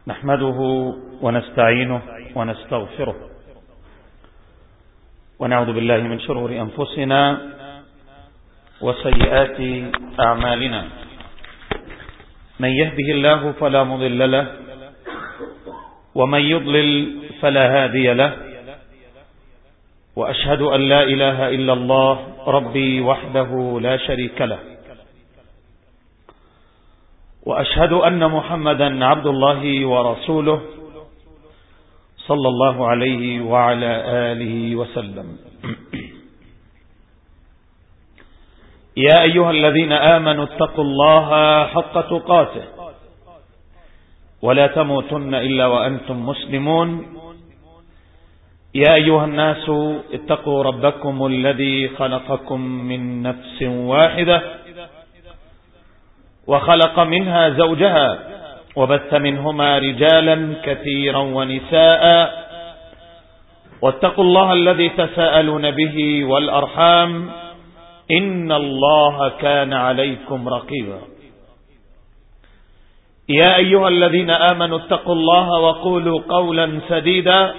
نحمده ونستعينه ونستغفره ونعوذ بالله من شرور أنفسنا وسيئات أعمالنا. من يهده الله فلا مضل له ومن يضلل فلا هادي له، وأشهد أن لا إله إلا الله ربي وحده لا شريك له، وأشهد أن محمدا عبد الله ورسوله صلى الله عليه وعلى آله وسلم. يا أيها الذين آمنوا اتقوا الله حق تقاته ولا تموتن إلا وأنتم مسلمون. يا أيها الناس اتقوا ربكم الذي خلقكم من نفس واحدة وخلق منها زوجها وبث منهما رجالا كثيرا ونساء، واتقوا الله الذي تساءلون به والأرحام إن الله كان عليكم رقيبا. يا أيها الذين آمنوا اتقوا الله وقولوا قولا سديدا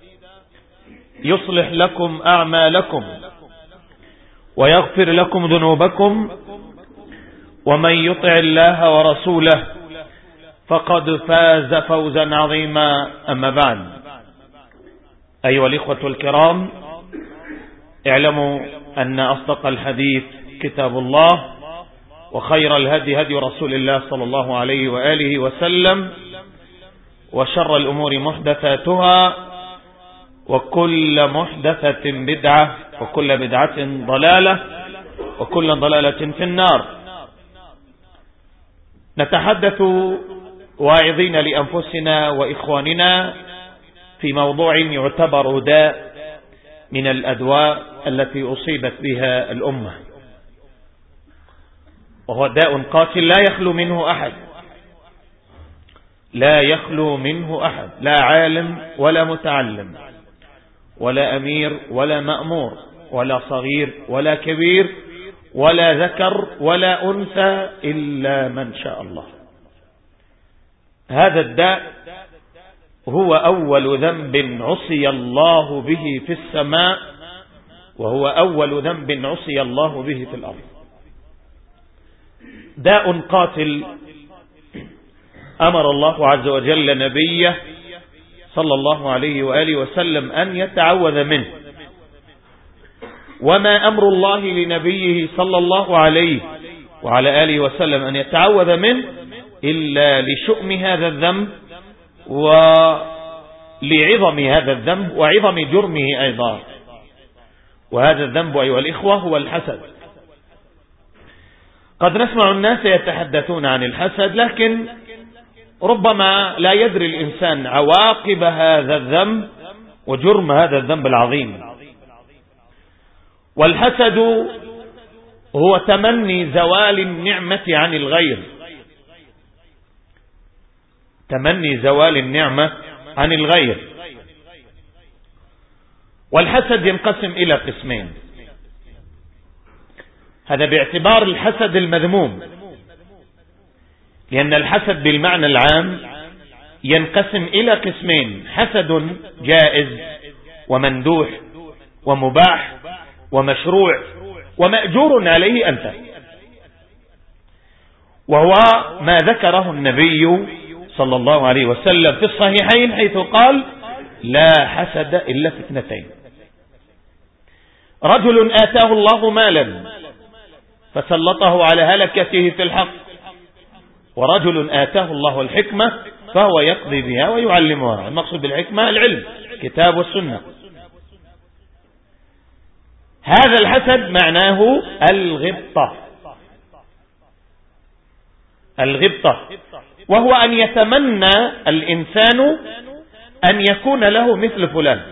يصلح لكم أعمالكم ويغفر لكم ذنوبكم، ومن يطع الله ورسوله فقد فاز فوزا عظيما. أما بعد، أيها الإخوة الكرام، اعلموا أن أصدق الحديث كتاب الله، وخير الهدي هدي رسول الله صلى الله عليه وآله وسلم، وشر الأمور محدثاتها، وكل محدثة بدعة، وكل بدعة ضلالة، وكل ضلالة في النار. نتحدث واعظين لأنفسنا وإخواننا في موضوع يعتبر داء من الأدواء التي أصيبت بها الأمة، وهو داء قاتل لا يخلو منه أحد، لا يخلو منه أحد، لا عالم ولا متعلم ولا أمير ولا مأمور ولا صغير ولا كبير ولا ذكر ولا أنثى إلا من شاء الله. هذا الداء هو أول ذنب عصي الله به في السماء، وهو أول ذنب عصي الله به في الأرض. داء قاتل أمر الله عز وجل نبيه صلى الله عليه وآله وسلم أن يتعوذ منه، وما أمر الله لنبيه صلى الله عليه وعلى آله وسلم أن يتعوذ منه إلا لشؤم هذا الذنب ولعظم هذا الذنب وعظم جرمه أيضا. وهذا الذنب أيها الإخوة هو الحسد. قد نسمع الناس يتحدثون عن الحسد، لكن ربما لا يدري الإنسان عواقب هذا الذنب وجرم هذا الذنب العظيم. والحسد هو تمني زوال النعمة عن الغير، تمني زوال النعمة عن الغير. والحسد ينقسم إلى قسمين، هذا باعتبار الحسد المذموم، لأن الحسد بالمعنى العام ينقسم إلى قسمين: حسد جائز ومندوح ومباح ومشروع ومأجور عليه أنت، وهو ما ذكره النبي صلى الله عليه وسلم في الصحيحين، حيث قال: لا حسد إلا في اثنتين: رجل آتاه الله مالا فسلطه على هلكته في الحق، ورجل آتاه الله الحكمة فهو يقضي بها ويعلمها. المقصود بالحكمة العلم، كتاب والسنة. هذا الحسد معناه الغبطة، الغبطة، وهو أن يتمنى الإنسان أن يكون له مثل فلان.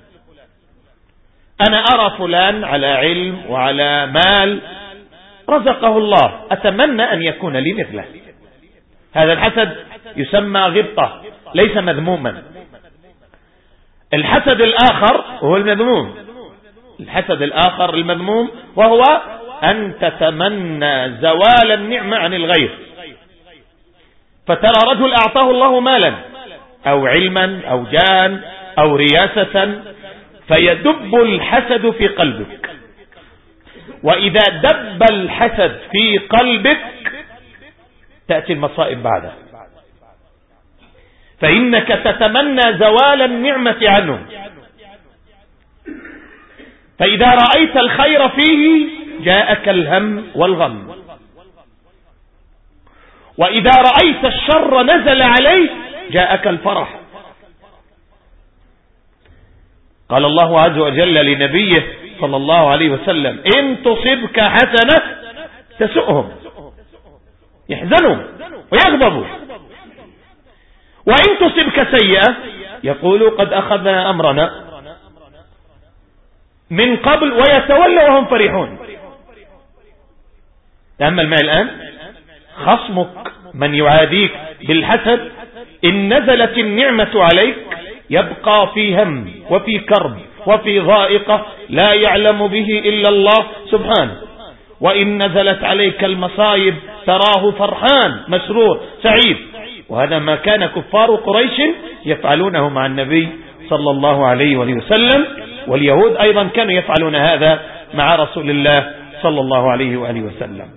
أنا أرى فلان على علم وعلى مال رزقه الله، أتمنى أن يكون لي مثله. هذا الحسد يسمى غبطة، ليس مذموما. الحسد الآخر هو المذموم، الحسد الآخر المذموم، وهو أن تتمنى زوال النعمة عن الغير. فترى رجل أعطاه الله مالا أو علما أو جاها أو رياسة، فيدب الحسد في قلبك. وإذا دب الحسد في قلبك تأتي المصائب بعدها، فإنك تتمنى زوال النعمة عنه. فإذا رأيت الخير فيه جاءك الهم والغم، وإذا رأيت الشر نزل عليه جاءك الفرح. قال الله عز وجل لنبيه صلى الله عليه وسلم: إن تصبك حسنة تسؤهم، يحزنوا ويغضبوا، وإن تصبك سيئة يقولوا قد أخذنا أمرنا من قبل، ويتولوا وهم فرحون. تأمل معي الآن، خصمك من يعاديك بالحسد إن نزلت النعمة عليك يبقى في هم وفي كرب وفي ضائقة لا يعلم به إلا الله سبحانه، وإن نزلت عليك المصائب تراه فرحان مسرور سعيد. وهذا ما كان كفار قريش يفعلونه مع النبي صلى الله عليه وسلم، واليهود أيضا كانوا يفعلون هذا مع رسول الله صلى الله عليه وآله وسلم.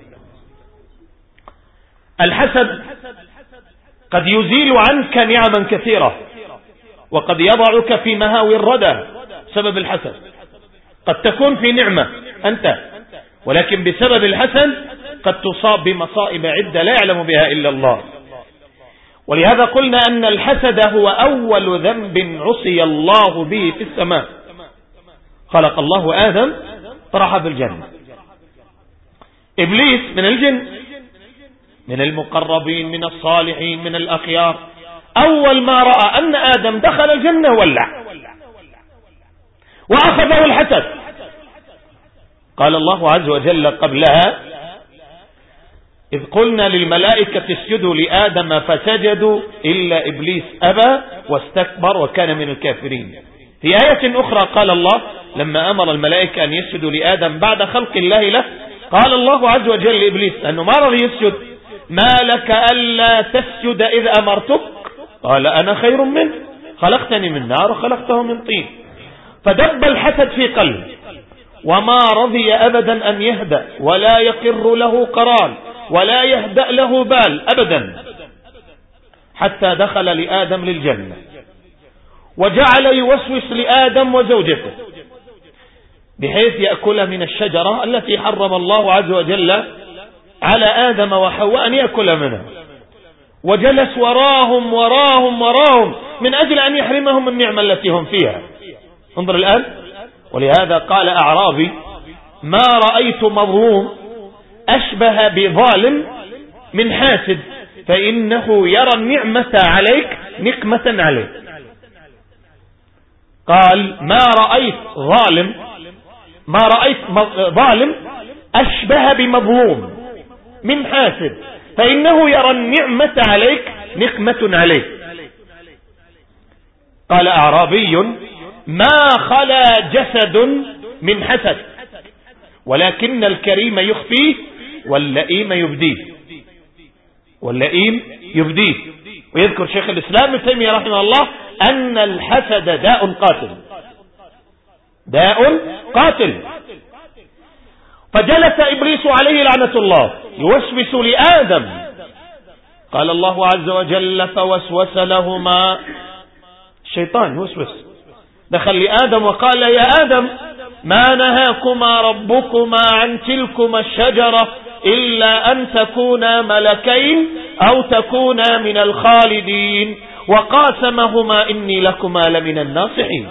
الحسد قد يزيل عنك نعما كثيرة، وقد يضعك في مهاوي الردى بسبب الحسد. قد تكون في نعمة أنت، ولكن بسبب الحسد قد تصاب بمصائب عدة لا يعلم بها إلا الله. ولهذا قلنا أن الحسد هو أول ذنب عصي الله به في السماء. خلق الله آدم طرح بالجنة، إبليس من الجن، من المقربين من الصالحين من الأخيار، أول ما رأى أن آدم دخل الجنة ولع وأخذه الحسد. قال الله عز وجل قبلها: إذ قلنا للملائكة اسجدوا لآدم فسجدوا إلا إبليس أبى واستكبر وكان من الكافرين. في آية أخرى قال الله لما أمر الملائكة أن يسجدوا لآدم بعد خلق الله له، قال الله عز وجل لإبليس أنه ما رضي يسجد: ما لك ألا تسجد إذ أمرتك؟ قال أنا خير منه، خلقتني من نار وخلقته من طين. فدب الحسد في قلبه، وما رضي أبدا أن يهدأ ولا يقر له قرار ولا يهدأ له بال أبدا، حتى دخل لآدم للجنة وجعل يوسوس لآدم وزوجته بحيث يأكل من الشجرة التي حرم الله عز وجل على آدم وحواء أن يأكل منها، وجلس وراهم من أجل أن يحرمهم النعمة التي هم فيها. انظر الآن، ولهذا قال أعرابي: ما رأيت مظلوم أشبه بظالم من حاسد، فإنه يرى النعمة عليك نقمة عليك. قال: ما رأيت ظالم أشبه بمظلوم من حاسد، فإنه يرى النعمة عليك نقمة عليك. قال أعرابي: ما خلا جسد من حسد، ولكن الكريم يخفيه واللئيم يبديه. ويذكر شيخ الإسلام ابن تيمية رحمه الله أن الحسد داء قاتل. فجلس إبليس عليه لعنة الله يوسوس لآدم. قال الله عز وجل: فوسوس لهما الشيطان يوسوس، دخل لآدم وقال: يا آدم ما نهاكما ربكما عن تلكما الشجرة إلا أن تكونا ملكين أو تكونا من الخالدين وقاسمهما إني لكما لمن الناصحين.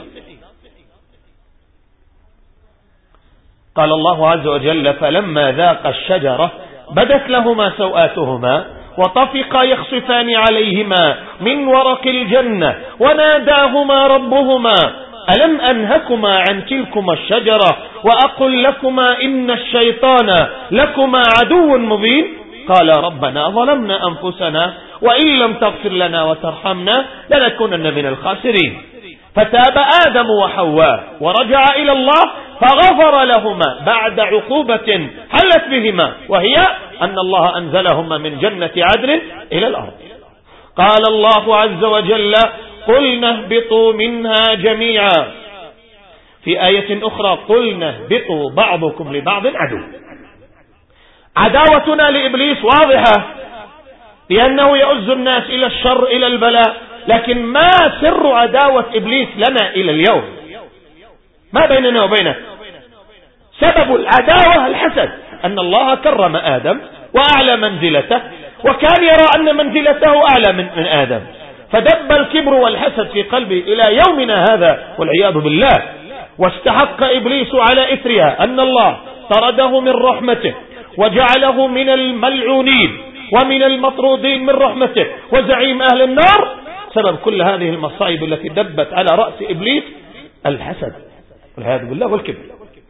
قال الله عز وجل: فلما ذاقا الشجرة بدت لهما سوآتهما وطفقا يخصفان عليهما من ورق الجنة وناداهما ربهما ألم أنهكما عن تلكما الشجرة وأقل لكما إن الشيطان لكما عدو مبين؟ قال ربنا ظلمنا أنفسنا وإن لم تغفر لنا وترحمنا لنكونن من الخاسرين. فتاب آدم وحواء ورجع إلى الله فغفر لهما بعد عقوبة حلت بهما، وهي أن الله أنزلهما من جنة عدن إلى الأرض. قال الله عز وجل: قلنا اهبطوا منها جميعا. في آية أخرى قلنا اهبطوا بعضكم لبعض عدو. عداوتنا لإبليس واضحة، لأنه يؤز الناس إلى الشر إلى البلاء. لكن ما سر عداوة إبليس لنا إلى اليوم؟ ما بيننا وبينه؟ سبب العداوة الحسد، أن الله كرم آدم وأعلى منزلته، وكان يرى أن منزلته أعلى من آدم، فدب الكبر والحسد في قلبه إلى يومنا هذا والعياذ بالله. واستحق إبليس على إثرها أن الله طرده من رحمته وجعله من الملعونين ومن المطرودين من رحمته وزعيم أهل النار. سبب كل هذه المصائب التي دبت على رأس إبليس الحسد والعياذ بالله والكبر.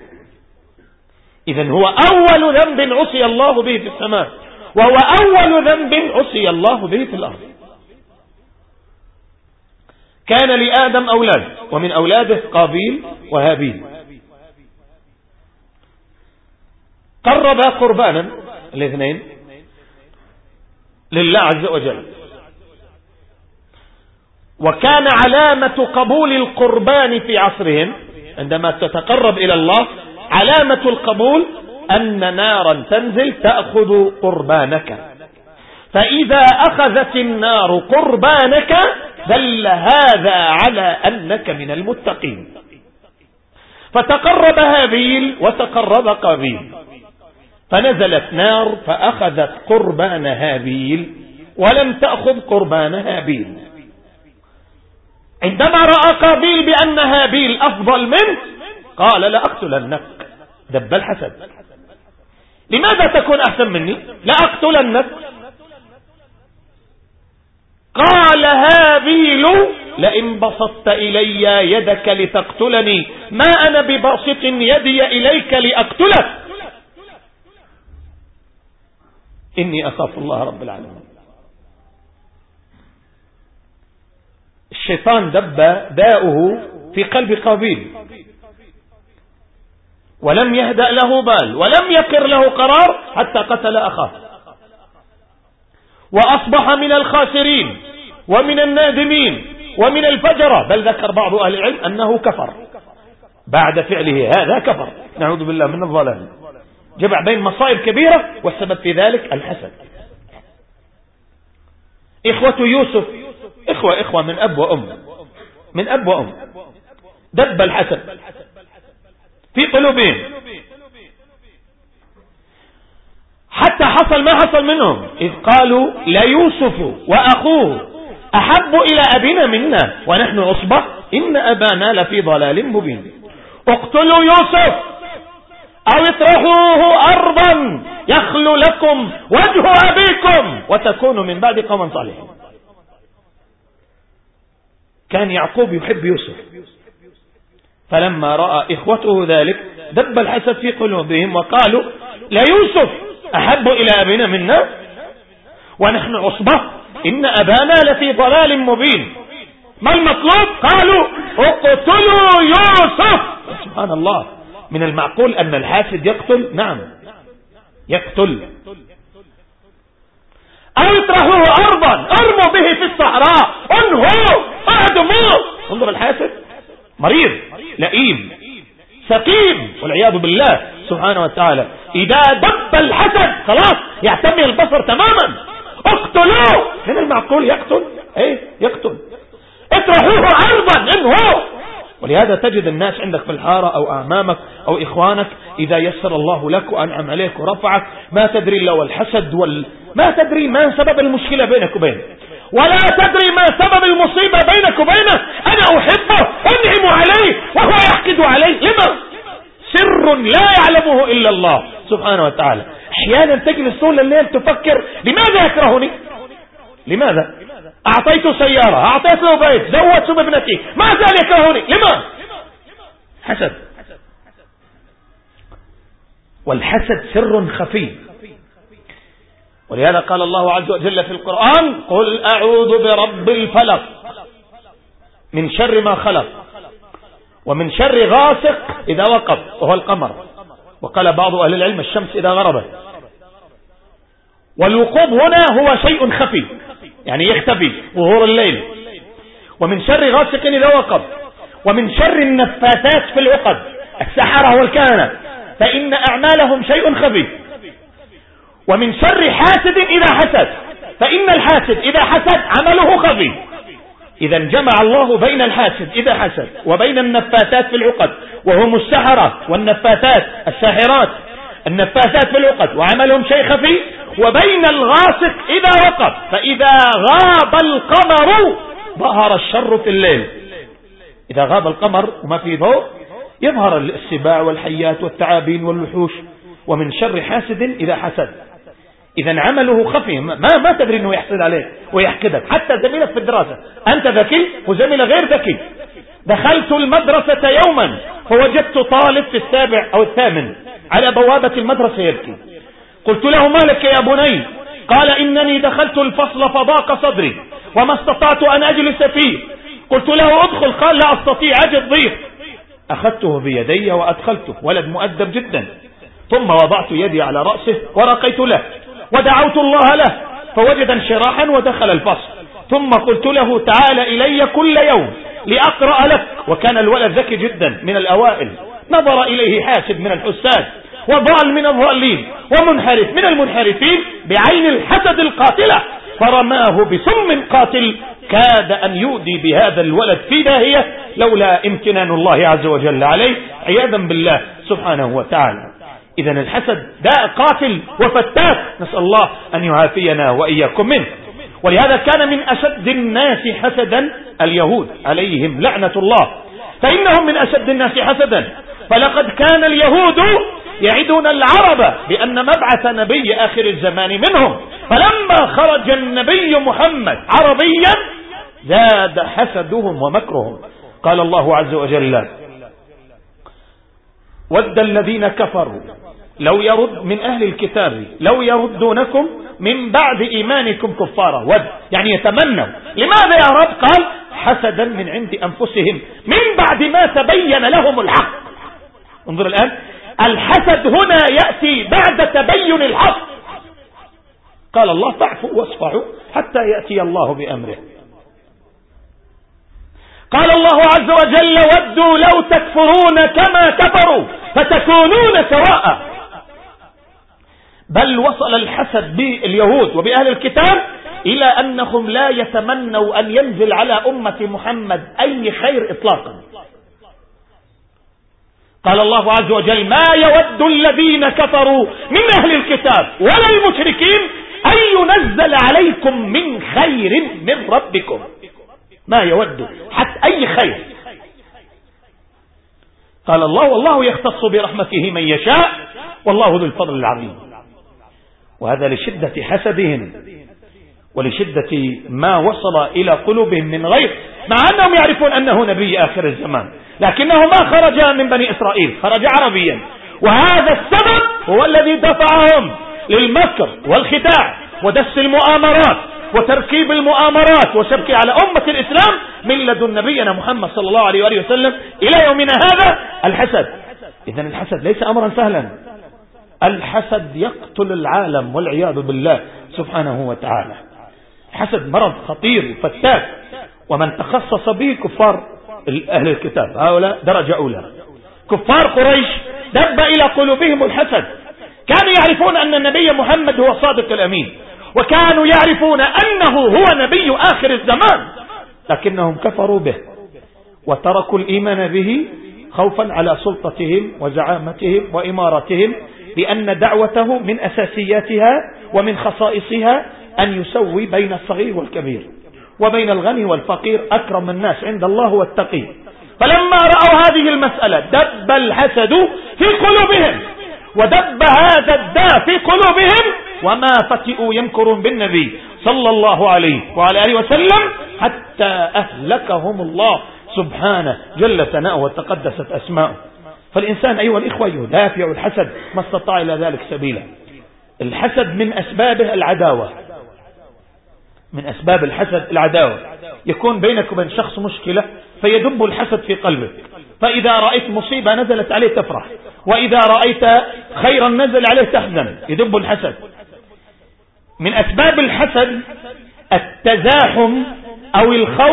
إذن هو أول ذنب عصي الله به في السماء، وهو أول ذنب عصي الله به في الأرض. كان لآدم أولاد، ومن أولاده قابيل وهابيل. قربا قربانا الاثنين لله عز وجل، وكان علامة قبول القربان في عصرهم عندما تتقرب إلى الله، علامة القبول أن نارا تنزل تأخذ قربانك، فإذا أخذت النار قربانك دل هذا على أنك من المتقين. فتقرب هابيل وتقرب قابيل، فنزلت نار فأخذت قربان هابيل ولم تأخذ قربان هابيل. عندما رأى قابيل بأن هابيل أفضل منه قال لأقتلنك، دب الحسد. لماذا تكون أحسن مني؟ لأقتلنك. قال هابيل لئن بسطت إلي يدك لتقتلني ما أنا بباسط يدي إليك لأقتلك إني أخاف الله رب العالمين. الشيطان دب داؤه في قلب قابيل ولم يهدأ له بال ولم يقر له قرار حتى قتل أخاه، وأصبح من الخاسرين ومن النادمين ومن الفجرة. بل ذكر بعض أهل العلم أنه كفر بعد فعله هذا، كفر، نعوذ بالله من الضلال. جمع بين مصائب كبيرة، والسبب في ذلك الحسد. إخوة يوسف إخوة من أب وأم، من أب وأم، دب الحسد في قلوبهم حتى حصل ما حصل منهم، إذ قالوا ليوسف وأخوه أحب إلى أبينا منا ونحن عصبة إن أبانا لفي ضلال مبين. اقتلوا يوسف أو اطرحوه أرضا يخلو لكم وجه أبيكم وتكونوا من بعد قوما صالحين. كان يعقوب يحب يوسف، فلما رأى إخوته ذلك دب الحسد في قلوبهم وقالوا ليوسف أحب إلى أبينا منا ونحن عصبة إن أبانا لفي ضلال مبين. ما المطلوب؟ قالوا اقتلوا يوسف. سبحان الله، من المعقول أن الحاسد يقتل؟ نعم يقتل. أو اطرحوه أرضا، ارموا به في الصحراء، انهوا اعدموه. انظر الحاسد مريض لئيم سقيم والعياذ بالله سبحانه وتعالى. إذا دب الحسد خلاص يعتمي البصر تماما. اقتلوه، من المعقول يقتل؟ ايه يقتل. اطرحوه أرضا، انهوا. ولهذا تجد الناس عندك في الحارة أو أعمامك أو إخوانك إذا يسر الله لك وأنعم عليك ورفعك ما تدري إلا والحسد ما تدري ما سبب المشكلة بينك وبينه، ولا تدري ما سبب المصيبة بينك وبينه. أنا أحبه أنعم عليه وهو يحقد عليه. لما؟ سر لا يعلمه إلا الله سبحانه وتعالى. أحيانا تجلس طول الليل تفكر لماذا يكرهني؟ لماذا؟ أعطيته سيارة، أعطيته بيت، زوجته بابنتي، ما زال يكرهني. لما؟ حسد. والحسد سر خفي، ولهذا قال الله عز وجل في القرآن قل أعوذ برب الفلق من شر ما خلق ومن شر غاسق إذا وقب وهو القمر، وقال بعض أهل العلم الشمس إذا غربت. والوقوب هنا هو شيء خفي، يعني يختفي ظهور الليل. ومن شر غاسق إذا وقب، ومن شر النفاثات في العقد، السحرة والكهنة، فإن أعمالهم شيء خبيث، ومن شر حاسد إذا حسد، فإن الحاسد إذا حسد عمله خبيث. إذا جمع الله بين الحاسد إذا حسد وبين النفاثات في العقد، وهم السحرة والنفاثات الساحرات النفاثات في العقد وعملهم شيء خفي، وبين الغاسق إذا وقب، فإذا غاب القمر ظهر الشر في الليل. إذا غاب القمر وما فيه ضوء يظهر السباع والحيات والثعابين والوحوش. ومن شر حاسد إذا حسد، إذا عمله خفي، ما تدري أنه يحسد عليك ويحقدك. حتى زميلك في الدراسة أنت ذكي وزميل غير ذكي. دخلت المدرسة يوما فوجدت طالب في السابع أو الثامن على بوابة المدرسة يبكي. قلت له: ما لك يا بني؟ قال: إنني دخلت الفصل فضاق صدري وما استطعت أن أجلس فيه. قلت له: ادخل. قال: لا أستطيع، أجد ضيق. أخذته بيدي وأدخلته، ولد مؤدب جدا. ثم وضعت يدي على رأسه ورقيت له ودعوت الله له، فوجد انشراحا ودخل الفصل. ثم قلت له: تعال إلي كل يوم لأقرأ لك. وكان الولد ذكي جدا من الأوائل. نظر إليه حاسد من الحساد، وضال من الضالين، ومنحرف من المنحرفين، بعين الحسد القاتلة، فرماه بسم قاتل كاد أن يؤدي بهذا الولد في داهية لولا امتنان الله عز وجل عليه، عياذا بالله سبحانه وتعالى. إذا الحسد داء قاتل وفتاك، نسأل الله أن يعافينا وإياكم منه. ولهذا كان من أشد الناس حسدا اليهود عليهم لعنة الله، فإنهم من أشد الناس حسدا. فلقد كان اليهود يعدون العرب بأن مبعث نبي آخر الزمان منهم، فلما خرج النبي محمد عربيا زاد حسدهم ومكرهم. قال الله عز وجل: ود الذين كفروا لو يرد من أهل الكتاب لو يردونكم من بعد إيمانكم كفارا. ود يعني يتمنوا. لماذا يا رب؟ قال: حسدا من عند أنفسهم من بعد ما تبين لهم الحق. انظر الآن، الحسد هنا يأتي بعد تبين الحق. قال الله: فاعفوا واصفحوا حتى يأتي الله بأمره. قال الله عز وجل: ودوا لو تكفرون كما كفروا فتكونون سواء. بل وصل الحسد باليهود وبأهل الكتاب إلى أنهم لا يتمنوا أن ينزل على أمة محمد أي خير إطلاقا. قال الله عز وجل: ما يود الذين كفروا من أهل الكتاب ولا المشركين أن ينزل عليكم من خير من ربكم. ما يود حتى أي خير. قال الله: والله يختص برحمته من يشاء والله ذو الفضل العظيم. وهذا لشدة حسدهم ولشدة ما وصل إلى قلوبهم من غير، مع أنهم يعرفون أنه نبي آخر الزمان، لكنه ما خرج من بني إسرائيل، خرج عربيا. وهذا السبب هو الذي دفعهم للمكر والخداع ودس المؤامرات وتركيب المؤامرات وشبك على أمة الإسلام من لدن نبينا محمد صلى الله عليه وآله وسلم إلى يومنا هذا، الحسد. إذن الحسد ليس أمرا سهلا. الحسد يقتل العالم والعياذ بالله سبحانه وتعالى. الحسد مرض خطير فتاك، ومن تخصص به كفار أهل الكتاب، هؤلاء درجة أولى. كفار قريش دب إلى قلوبهم الحسد. كانوا يعرفون أن النبي محمد هو الصادق الأمين، وكانوا يعرفون أنه هو نبي آخر الزمان، لكنهم كفروا به وتركوا الإيمان به خوفا على سلطتهم وزعامتهم وإمارتهم، لأن دعوته من أساسياتها ومن خصائصها أن يسوي بين الصغير والكبير وبين الغني والفقير. أكرم الناس عند الله والتقي. فلما رأوا هذه المسألة دب الحسد في قلوبهم، ودب هذا الداء في قلوبهم، وما فتئوا يمكرون بالنبي صلى الله عليه وعلى آله وسلم حتى أهلكهم الله سبحانه جل ثناؤه وتقدست أسماؤه. فالإنسان أيها الإخوة يدافع الحسد ما استطاع إلى ذلك سبيلا. الحسد من أسبابه العداوة، من أسباب الحسد العداوة. يكون بينك وبين شخص مشكلة فيدب الحسد في قلبك، فإذا رأيت مصيبة نزلت عليه تفرح، وإذا رأيت خيرا نزل عليه تحزن. يدب الحسد. من أسباب الحسد التزاحم أو الخوف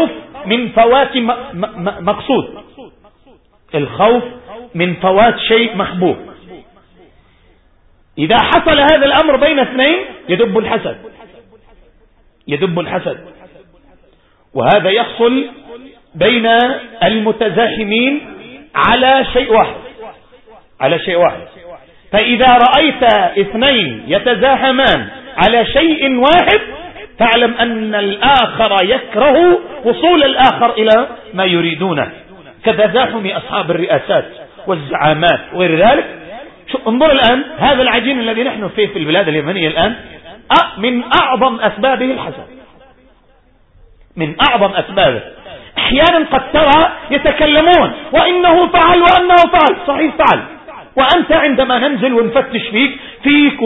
من فوات مقصود، الخوف من فوات شيء محبوب. إذا حصل هذا الأمر بين اثنين يدب الحسد، وهذا يحصل بين المتزاحمين على شيء واحد. فإذا رأيت اثنين يتزاحمان على شيء واحد فاعلم أن الآخر يكره وصول الآخر إلى ما يريدونه، كتزاحم أصحاب الرئاسات والزعامات وغير ذلك. انظر الآن هذا العجين الذي نحن فيه في البلاد اليمنية الآن من أعظم أسبابه الحسد، من أعظم أسبابه. أحيانا قد ترى يتكلمون وإنه فعل وأنه فعل، صحيح فعل، وأنت عندما ننزل ونفتش فيك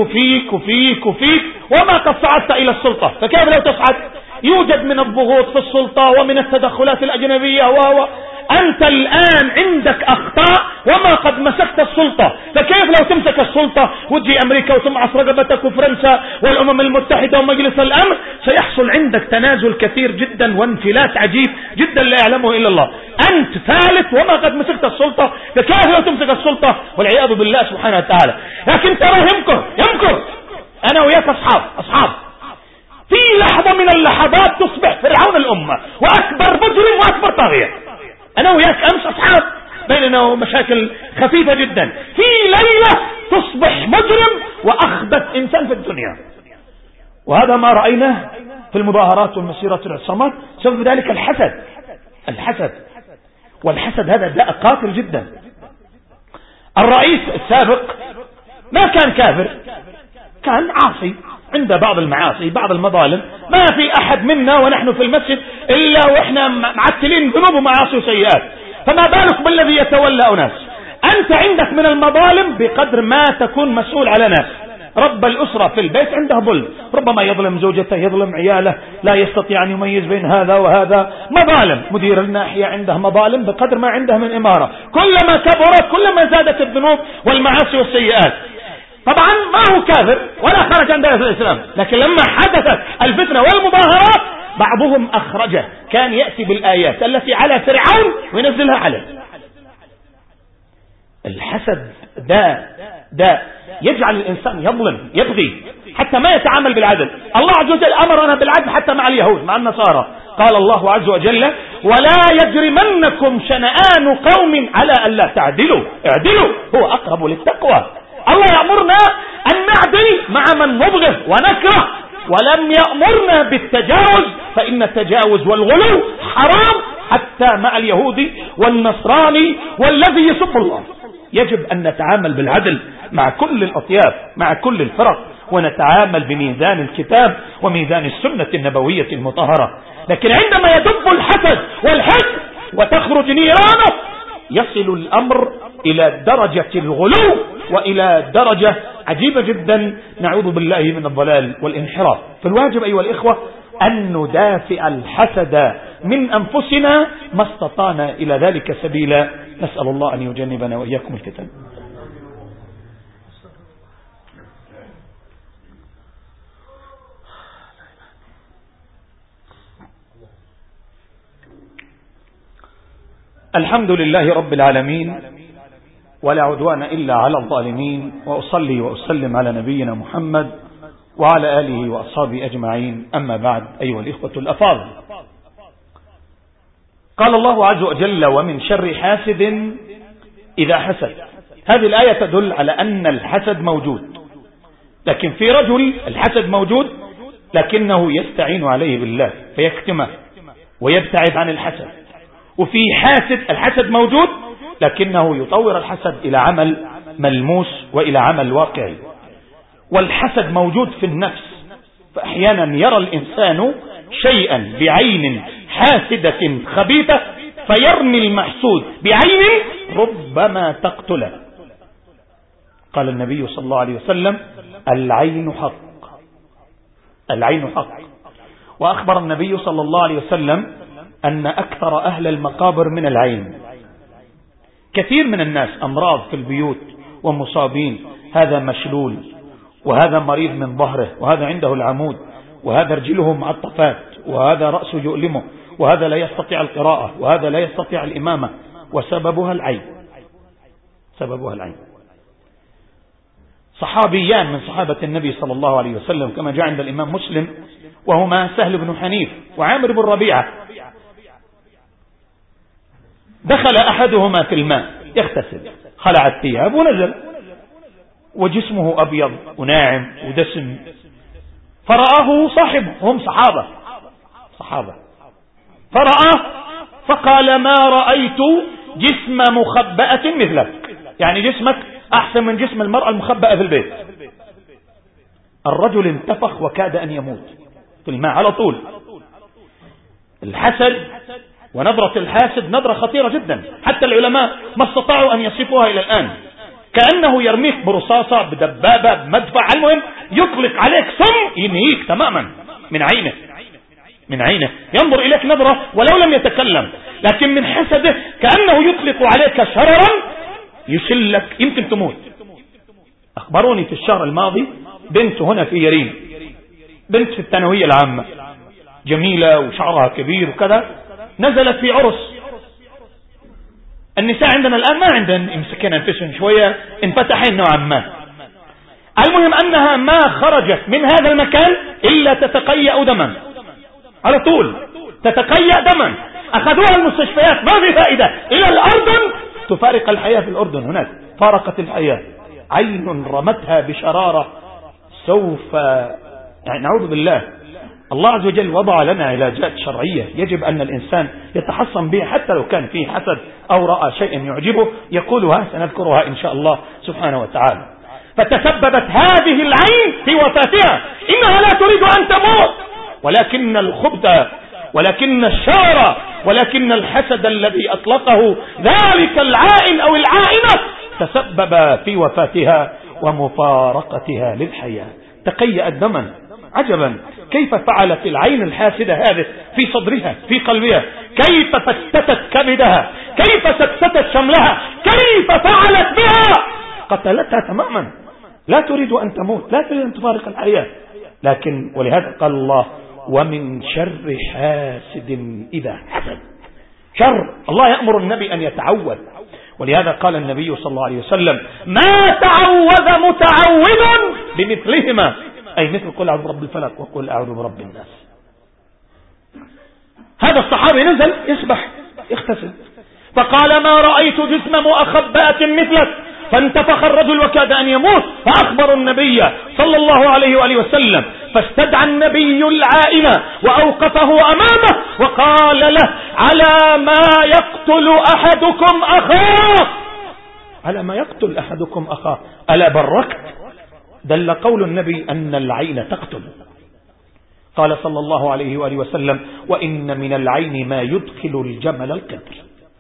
وما قد صعدت إلى السلطة، فكيف لو تصعد؟ يوجد من الضغوط في السلطة ومن التدخلات الأجنبية أنت الآن عندك أخطاء وما قد مسكت السلطة، فكيف لو تمسك السلطة وتجي أمريكا وتمعص رقبتك وفرنسا والأمم المتحدة ومجلس الأمن؟ سيحصل عندك تنازل كثير جدا وانفلات عجيب جدا لا يعلمه إلا الله. أنت ثالث وما قد مسكت السلطة، فكيف لو تمسك السلطة؟ والعياذ بالله سبحانه وتعالى. لكن ترى يمكر أنا وياك أصحاب في لحظة من اللحظات تصبح فرعون الأمة وأكبر مجرم وأكبر طاغية. أنا وياك أمس أصحاب، بيننا مشاكل خفيفة جدا، في ليلة تصبح مجرم وأخبث إنسان في الدنيا. وهذا ما رأيناه في المظاهرات والمسيرات والعصامات، سبب ذلك الحسد. والحسد هذا داء قاتل جدا. الرئيس السابق ما كان كافر، كان عاصي، عنده بعض المعاصي بعض المظالم، ما في أحد منا ونحن في المسجد إلا وإحنا معتلين ذنوب ومعاصي وسيئات، فما بالك بالذي يتولى أناس. أنت عندك من المظالم بقدر ما تكون مسؤول على ناس. رب الأسرة في البيت عنده ظلم، ربما يظلم زوجته، يظلم عياله، لا يستطيع أن يميز بين هذا وهذا، مظالم. مدير الناحية عنده مظالم بقدر ما عنده من إمارة، كلما كبرت كلما زادت الذنوب والمعاصي والسيئات. طبعا ما هو كافر ولا خرج عن دائرة الإسلام، لكن لما حدثت الفتنة والمظاهرات بعضهم أخرجه، كان يأتي بالآيات التي على فرعون وينزلها عليه. الحسد داء يجعل الإنسان يظلم، يبغي، حتى ما يتعامل بالعدل. الله عز وجل أمرنا بالعدل حتى مع اليهود، مع النصارى. قال الله عز وجل: ولا يجرمنكم شنآن قوم على ألا تعدلوا، اعدلوا هو أقرب للتقوى. الله يأمرنا أن نعدل مع من نبغض ونكره، ولم يأمرنا بالتجاوز، فإن التجاوز والغلو حرام حتى مع اليهودي والنصراني والذي يسب الله. يجب أن نتعامل بالعدل مع كل الأطياف، مع كل الفرق، ونتعامل بميزان الكتاب وميزان السنة النبوية المطهرة. لكن عندما يدب الحسد والحقد وتخرج نيرانه يصل الأمر إلى درجة الغلو وإلى درجة عجيبة جدا، نعوذ بالله من الضلال والانحراف. فالواجب أيها الإخوة أن ندافع الحسد من أنفسنا ما استطعنا إلى ذلك سبيلا. نسأل الله أن يجنبنا وإياكم الفتن. الحمد لله رب العالمين، ولا عدوان إلا على الظالمين، وأصلي وأسلم على نبينا محمد وعلى آله وأصحابه أجمعين. أما بعد، أيها الإخوة الأفاضل، قال الله عز وجل: ومن شر حاسد إذا حسد. هذه الآية تدل على أن الحسد موجود، لكن في رجل الحسد موجود لكنه يستعين عليه بالله فيكتمه ويبتعد عن الحسد، وفي حاسد الحسد موجود لكنه يطور الحسد إلى عمل ملموس وإلى عمل واقعي. والحسد موجود في النفس، فأحيانا يرى الإنسان شيئا بعين حاسدة خبيثة فيرمي المحسود بعين ربما تقتله. قال النبي صلى الله عليه وسلم: العين حق، العين حق. وأخبر النبي صلى الله عليه وسلم أن أكثر أهل المقابر من العين. كثير من الناس أمراض في البيوت ومصابين، هذا مشلول، وهذا مريض من ظهره، وهذا عنده العمود، وهذا رجله معطفات، وهذا رأسه يؤلمه، وهذا لا يستطيع القراءة، وهذا لا يستطيع الإمامة، وسببها العين. سببها العين. صحابيان من صحابة النبي صلى الله عليه وسلم كما جاء عند الإمام مسلم، وهما سهل بن حنيف وعامر بن ربيعة. دخل أحدهما في الماء يغتسل، خلع الثياب ونزل، وجسمه أبيض وناعم ودسم، فرآه صاحبه، هم صحابة، فرآه فقال: ما رأيت جسم مخبأة مثلك، يعني جسمك أحسن من جسم المرأة المخبأة في البيت. الرجل انتفخ وكاد أن يموت في الماء على طول. الحسد ونظرة الحاسد نظرة خطيرة جدا، حتى العلماء ما استطاعوا أن يصفوها إلى الآن. كأنه يرميك برصاصة، بدبابة، بمدفع، المهم يطلق عليك سم ينهيك تماما من عينه ينظر إليك نظرة ولو لم يتكلم، لكن من حسده كأنه يطلق عليك شررا يشلك، يمكن تموت. أخبروني في الشهر الماضي بنت هنا في يرين، بنت في الثانوية العامة، جميلة وشعرها كبير وكذا، نزلت في عرس. النساء عندنا الآن ما عندن يمسكين أنفسهم شوية، انفتحين نوعا ما. المهم أنها ما خرجت من هذا المكان إلا تتقيأ دما على طول، تتقيأ دما. أخذوها المستشفيات، ما في فائدة، إلى الأردن، تفارق الحياة في الأردن. هناك فارقت الحياة، عين رمتها بشرارة. سوف يعني نعوذ بالله، الله عز وجل وضع لنا علاجات شرعية يجب أن الإنسان يتحصن بها، حتى لو كان فيه حسد أو رأى شيئا يعجبه يقولها، سنذكرها إن شاء الله سبحانه وتعالى. فتسببت هذه العين في وفاتها. إنها لا تريد أن تموت، ولكن الخبث، ولكن الشر، ولكن الحسد الذي أطلقه ذلك العائن أو العائنة تسبب في وفاتها ومفارقتها للحياة. تقيأت دما. عجبا كيف فعلت العين الحاسدة هذه في صدرها في قلبها، كيف فتتت كبدها، كيف فتتت شملها، كيف فعلت بها، قتلتها تماما. لا تريد أن تموت، لا تريد أن تفارق الحياة. لكن ولهذا قال الله: ومن شر حاسد إذا حسد. شر، الله يأمر النبي أن يتعوذ، ولهذا قال النبي صلى الله عليه وسلم: ما تعوذ متعوذ بمثلهما، أي مثل قل أعوذ برب الفلق وقل أعوذ برب الناس. هذا الصحابي نزل يسبح يغتسل، فقال: ما رأيت جسم مخبأة مثلك، فانتفخ الرجل وكاد أن يموت، فأخبر النبي صلى الله عليه وآله وسلم، فاستدعى النبي العائنة وأوقفه أمامه وقال له: على ما يقتل أحدكم أخاه، على ما يقتل أحدكم أخاه، ألا بركت؟ دل قول النبي أن العين تقتل. قال صلى الله عليه وآله وسلم: وإن من العين ما يدخل الجمل القدر.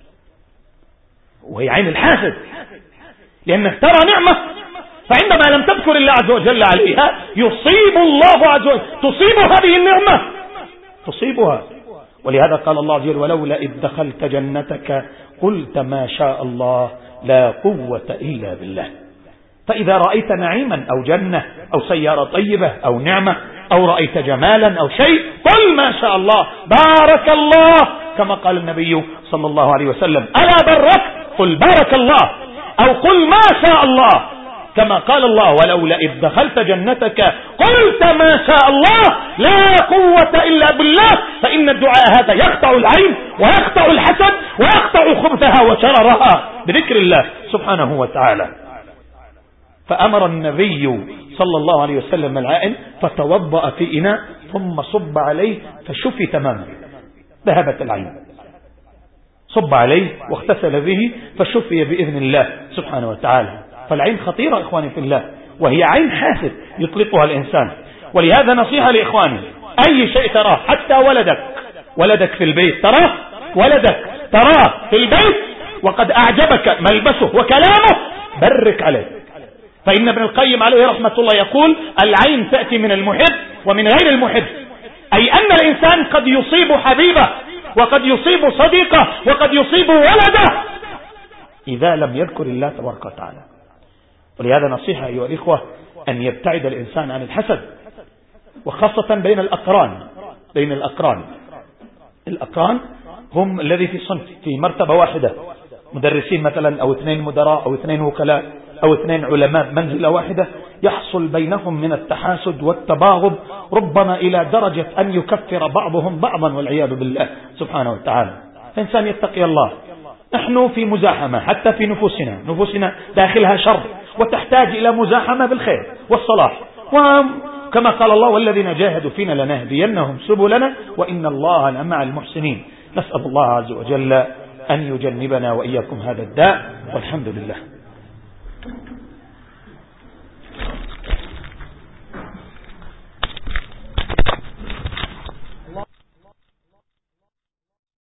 وهي عين الحاسد، لأنك ترى نعمة، فعندما لم تذكر الله عز وجل عليها يصيب الله عز وجل، تصيب هذه النعمة، تصيبها. ولهذا قال الله عز وجل: ولولا إذ دخلت جنتك قلت ما شاء الله لا قوة إلا بالله. فإذا رأيت نعيما أو جنة أو سيارة طيبة أو نعمة أو رأيت جمالا أو شيء قل ما شاء الله، بارك الله، كما قال النبي صلى الله عليه وسلم: ألا برك؟ قل بارك الله، أو قل ما شاء الله، كما قال الله: ولولا إذ دخلت جنتك قلت ما شاء الله لا قوة إلا بالله. فإن الدعاء هذا يقطع العين ويقطع الحسد ويقطع خبثها وشررها بذكر الله سبحانه وتعالى. فأمر النبي صلى الله عليه وسلم العائن فتوضأ في إناء ثم صب عليه فشفي تماما، ذهبت العين، صب عليه واغتسل به فشفي بإذن الله سبحانه وتعالى. فالعين خطيرة إخواني في الله، وهي عين حاسد يطلقها الإنسان. ولهذا نصيحة لإخواني: أي شيء تراه، حتى ولدك في البيت، تراه ولدك تراه في البيت وقد أعجبك ملبسه وكلامه، برك عليه. فإن ابن القيم عليه رحمة الله يقول: العين تأتي من المحب ومن غير المحب، أي أن الإنسان قد يصيب حبيبه وقد يصيب صديقه وقد يصيب ولده إذا لم يذكر الله تبارك وتعالى. ولهذا نصيحة أيها الإخوة أن يبتعد الإنسان عن الحسد، وخاصة بين الأقران. الأقران هم الذي في صنف في مرتبة واحدة، مدرسين مثلا أو 2 مدراء أو 2 وكلاء أو 2 علماء منزلة واحدة، يحصل بينهم من التحاسد والتباغض ربما إلى درجة أن يكفر بعضهم بعضا والعياذ بالله سبحانه وتعالى. الإنسان يتقي الله. نحن في مزاحمة حتى في نفوسنا داخلها شر وتحتاج إلى مزاحمة بالخير والصلاح، وكما قال الله والذين جاهدوا فينا لنهدينهم سبلنا وإن الله لمع المحسنين. نسأل الله عز وجل أن يجنبنا وإياكم هذا الداء، والحمد لله.